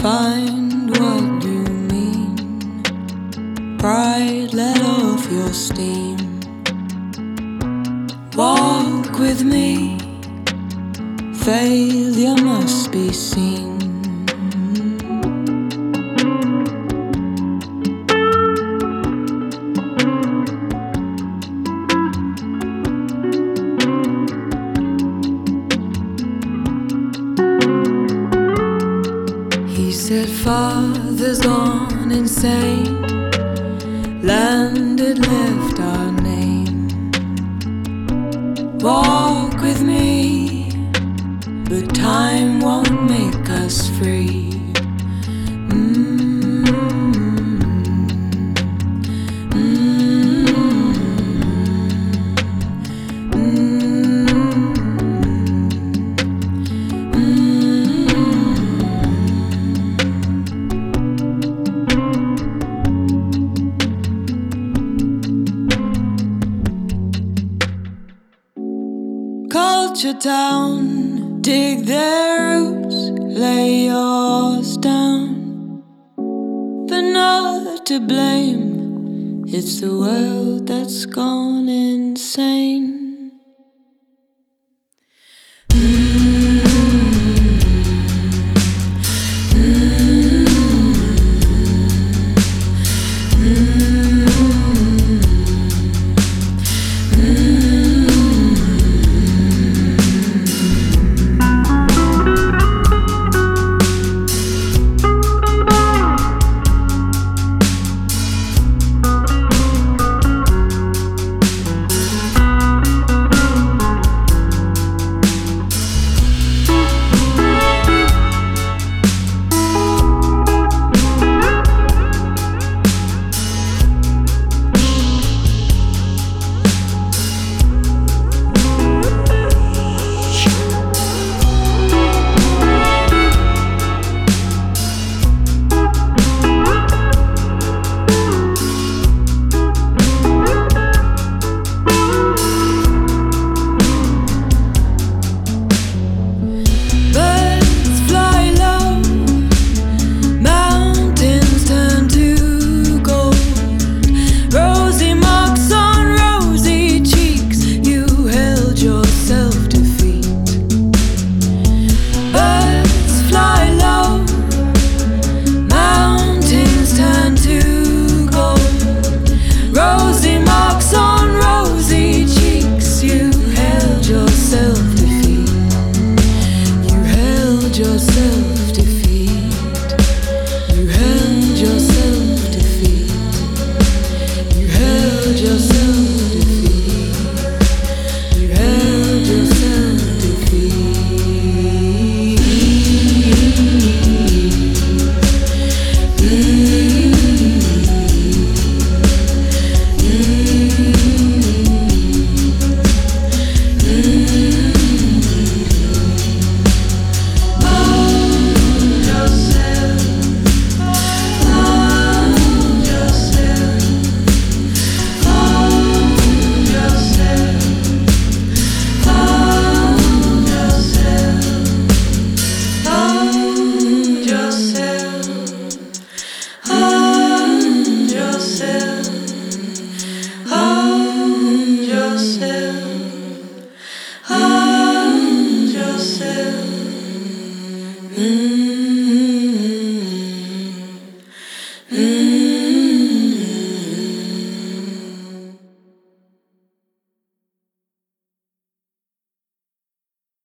find what you mean. Pride, let off your steam. Walk with me. Failure must be seen. He said father's gone insane. Landed, left our name. Walk with me, but time won't make us free. Culture down, dig their roots, lay yours down. But not to blame, it's the world that's gone insane.